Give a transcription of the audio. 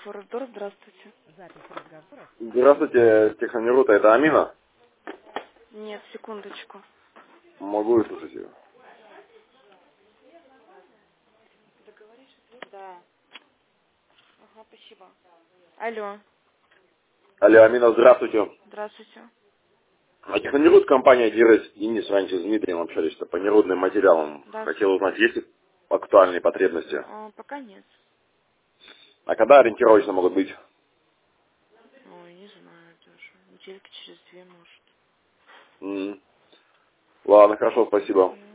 Фордор, здравствуйте. Здравствуйте, Техномирута, это Амина? Нет, секундочку. Могу услышать ее? Да. Ага, спасибо. Алло, Алло, Амина, здравствуйте. здравствуйте. А Техномирут, компания Дирес, Денис, раньше с Дмитрием общались, что по нерудным материалам. Да, Хотел узнать, есть ли актуальные потребности? пока нет. А когда ориентировочно могут быть? Ой, не знаю даже. Недельки через 2, может. Ладно, хорошо, спасибо.